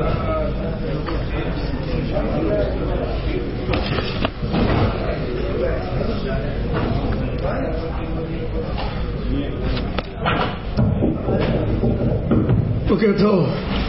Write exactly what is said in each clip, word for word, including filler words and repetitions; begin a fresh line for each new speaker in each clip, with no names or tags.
בוקר טוב.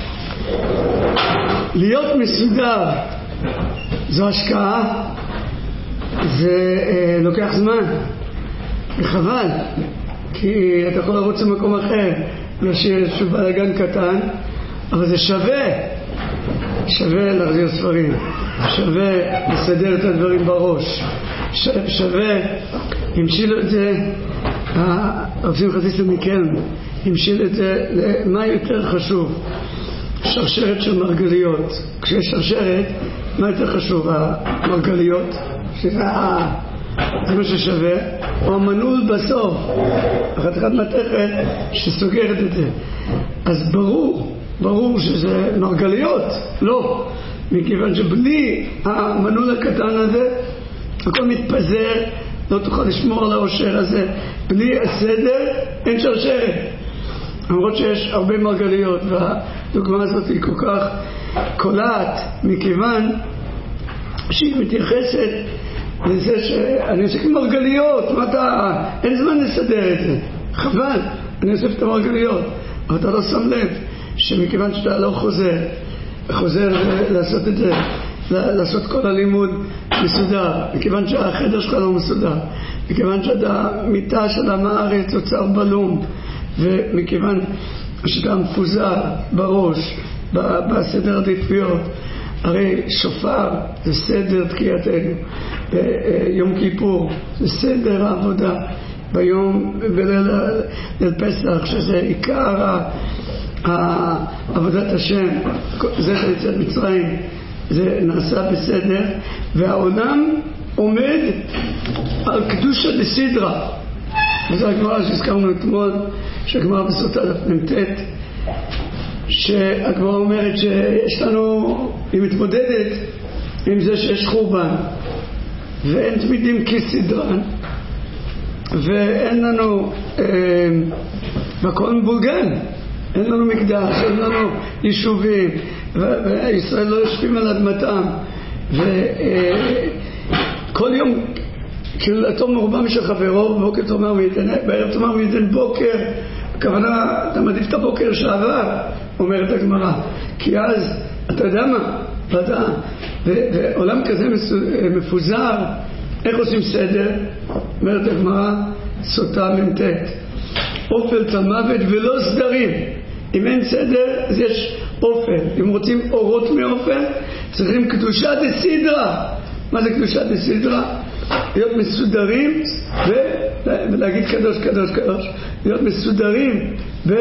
להיות מסודר זו השקעה, זה אה, לוקח זמן וחבל, כי אתה יכול לרוץ למקום אחר, להשאיר איזשהו בלגן קטן, אבל זה שווה שווה להחזיר ספרים, שווה לסדר את הדברים בראש, ש... שווה המשילו את זה הרב שמחה זיסר מקלן, המשיל את זה למה יותר חשוב, שרשרת של מרגליות. כשיש שרשרת, מה יותר חשוב? המרגליות, שזה זה מה ששווה, או המנעול בסוף, החתיכת מתכת שסוגרת את זה. אז ברור, ברור שזה מרגליות, לא, מכיוון שבלי המנעול הקטן הזה הכל מתפזר, לא תוכל לשמור על העושר הזה. בלי הסדר אין שרשרת, למרות שיש הרבה מרגליות, והדוגמה הזאת היא כל כך קולעת, מכיוון שהיא מתייחסת לזה שאני אוסף מרגליות, מה אתה, אין זמן לסדר את זה, חבל, אני אוסף את המרגליות, אבל אתה לא שם לב שמכיוון שאתה לא חוזר חוזר לעשות את זה, לעשות כל הלימוד מסודר, מכיוון שהחדר שלך לא מסודר, מכיוון שאתה מיטה של עם הארץ אוצר בלום, ומכיוון שאתה מפוזר בראש בסדר עדיפויות. הרי שופר זה סדר תקייתנו, ביום כיפור זה סדר העבודה, ביום בליל פסח שזה עיקר עבודת השם, זה יציאת מצרים, זה נעשה בסדר, והעולם עומד על קדושה דסדרה. וזו הגמרא שהזכרנו אתמול, שהגמרא בסוטה דף מ"ט, שהגמרא אומרת שיש לנו, היא מתמודדת עם זה שיש חורבן ואין תמידים כסדרן ואין לנו אה, מקום מבולגן, אין לנו מקדש, אין לנו יישובים, וישראל לא יושבים על אדמתם, וכל יום קהילתו מרובה משל חברו, בוקר תאמר מעידן, בערב תאמר מעידן בוקר. הכוונה, אתה מעדיף את הבוקר שעבר, אומרת הגמרא, כי אז אתה יודע מה, ואתה, ועולם כזה מפוזר, איך עושים סדר? אומרת הגמרא, סוטה מ"ט, אופל תמוות ולא סדרים. אם אין סדר, אז יש אופל. אם רוצים אורות מאופל, צריכים קדושה דסדרה. מה זה קדושה דסדרה? להיות מסודרים ו... ולהגיד קדוש קדוש קדוש, להיות מסודרים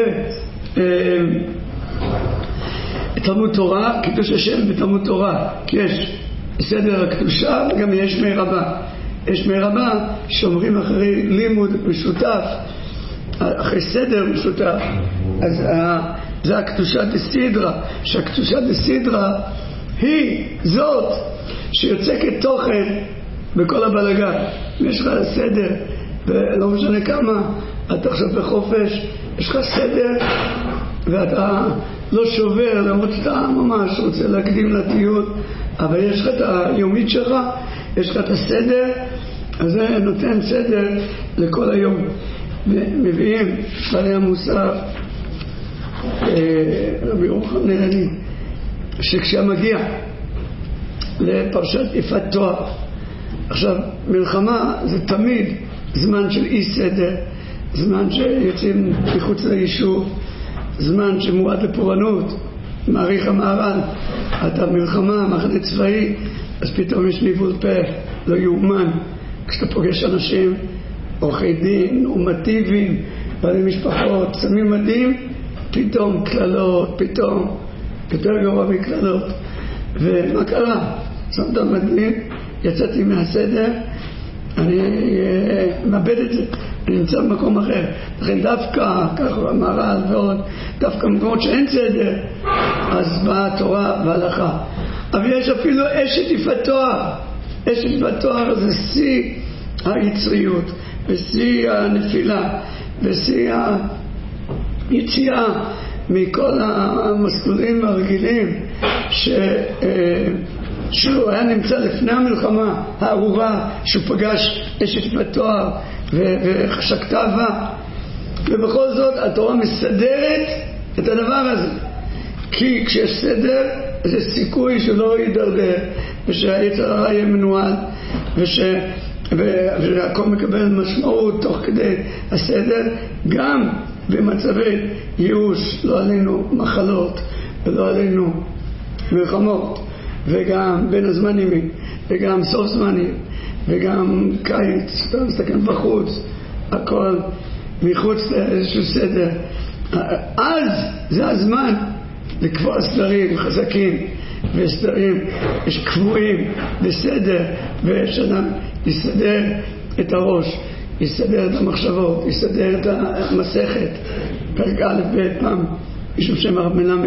בתלמוד תורה, קידוש השם בתלמוד תורה, כי יש סדר הקדושה וגם יש שמי רבה. יש שמי רבה שאומרים אחרי לימוד משותף, אחרי סדר משותף, אז זה הקדושה דסדרה, שהקדושה דסדרה היא זאת שיוצקת תוכן בכל הבלגן. אם יש לך סדר, ולא משנה כמה, אתה עכשיו בחופש, יש לך סדר, ואתה לא שובר, למרות שאתה ממש רוצה להקדים לטיול, אבל יש לך את היומית שלך, יש לך את הסדר, אז זה נותן סדר לכל היום. מביאים בעלי המוסר, רבי ירוחם נרני, שכשמגיע לפרשת יפת תואר, עכשיו מלחמה זה תמיד זמן של אי סדר, זמן שיוצאים מחוץ ליישוב, זמן שמועד לפורענות, מעריך המהר"ל, אתה מלחמה, מחנה צבאי, אז פתאום יש ניבול פה, לא יאומן. כשאתה פוגש אנשים, עורכי דין, נורמטיביים, בעלי משפחות, שמים מדים, פתאום כללות, פתאום, יותר גרוע מכללות. ומה קרה? שמת מדים, יצאתי מהסדר, אני מאבד את זה, אני נמצא במקום אחר. לכן דווקא, כך המהר"ל ועוד, דווקא במקומות שאין סדר, אז באה התורה והלכה. אבל יש אפילו אשת יפת תואר. אשת יפת תואר זה שיא היצריות, ושיא הנפילה, ושיא היציאה מכל המסלולים הרגילים ש... שהוא היה נמצא לפני המלחמה הארורה, שהוא פגש אשת בתואר וחשק תאווה, ובכל זאת התורה מסדרת את הדבר הזה, כי כשיש סדר זה סיכוי שלא יידרדר ושהיצר הרע יהיה מנוהל וש... והכל מקבל משמעות תוך כדי הסדר, גם במצבי ייאוש, לא עלינו מחלות ולא עלינו מלחמות, וגם בין הזמנים וגם סוף זמנים וגם קיץ, אתה מסתכל בחוץ, הכל מחוץ לאיזשהו סדר. אז זה הזמן לקבוע סדרים חזקים וסדרים קבועים בסדר, ושאדם יסדר את הראש, יסדר את המחשבות, יסדר את המסכת. פרק א' ב' פעם מישהו שם הרב מלמד,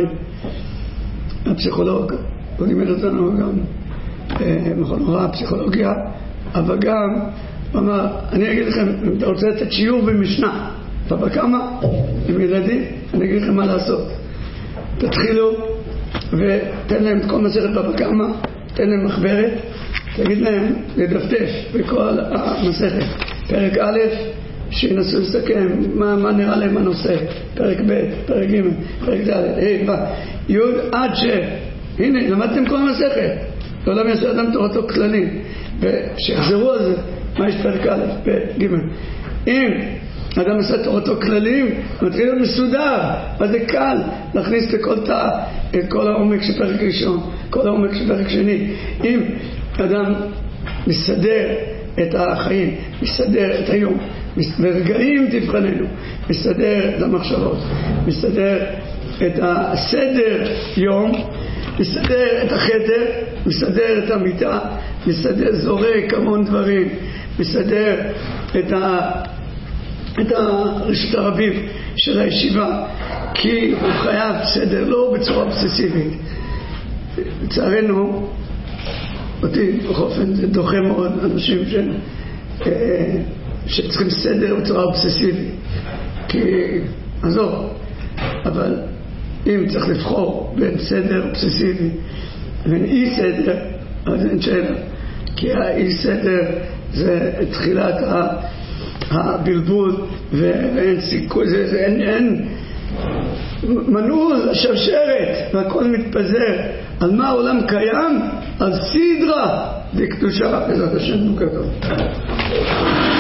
הפסיכולוג, הוא לימד אותנו גם מכון הוראה, פסיכולוגיה, אבל גם הוא אמר, אני אגיד לכם, אם אתה רוצה לתת שיעור במשנה בבא קמא עם ילדים, אני אגיד לכם מה לעשות. תתחילו ותן להם את כל מסכת בבא קמא, תן להם מחברת, תגיד להם לדפדף בכל המסכת. פרק א', שינסו לסכם מה, מה נראה להם הנושא, פרק ב', פרק ג', פרק ד', ה', ו', י', עד ש... הנה, למדתם כל המסכת. לעולם יעשה אדם תורתו כללים, ושיחזרו על זה, מה יש פרק א', ב', ג'. אם אדם עשה תורתו כללים, מתחיל להיות מסודר, אז זה קל להכניס לכל תא את כל העומק של פרק ראשון, כל העומק של פרק שני. אם אדם מסדר את החיים, מסדר את היום, ברגעים תבחננו, מסדר את המחשבות, מסדר את הסדר יום, מסדר את החדר, מסדר את המיטה, מסדר, זורק המון דברים, מסדר את ה... את הרשות הרבים של הישיבה, כי הוא חייב סדר, לא בצורה אובססיבית. לצערנו, אותי באופן זה דוחה מאוד אנשים ש... שצריכים סדר בצורה אובססיבית, כי עזוב, אבל אם צריך לבחור בין סדר אובססיבי לבין אי סדר, אז אין שאלה, כי האי סדר זה תחילת ה... הבלבול, ואין סיכוי, זה, זה, אין, אין מנעול, השרשרת, והכל מתפזר. על מה העולם קיים? על סדרה דקדושה, בעזרת השם. בוקר טוב.